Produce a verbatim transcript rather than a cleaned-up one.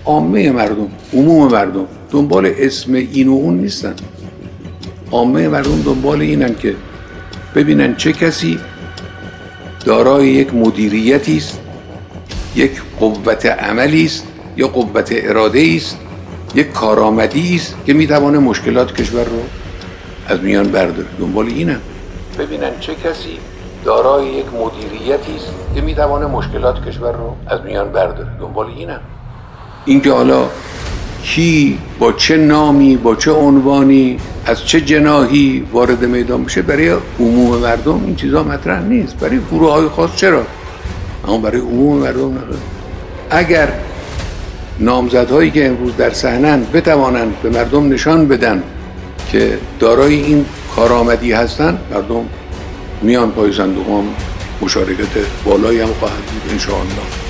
عامه مردم، عموم مردم دنبال اسم این و اون نیستن. عامه مردم دنبال اینن که ببینن چه کسی دارای یک مدیریتی است، یک قوت عملی است یا قوت اراده است، یک کارآمدی است که میتوانه مشکلات کشور رو از میان برداره. دنبال اینن ببینن چه کسی دارای یک مدیریتی است که میتوانه مشکلات کشور رو از میان برداره. دنبال اینن. اینکه حالا کی با چه نامی، با چه عنوانی، از چه جناحی وارد میدان بشه برای عموم مردم این چیزا مطرح نیست. برای گروه‌های خاص چرا، اما برای عموم مردم نه. اگر نامزدهایی که امروز در صحنه‌اند بتوانند به مردم نشان بدن که دارای این کارآمدی هستند، مردم میان پای صندوق هم مشارکت بالایی هم خواهد بود ان شاء الله.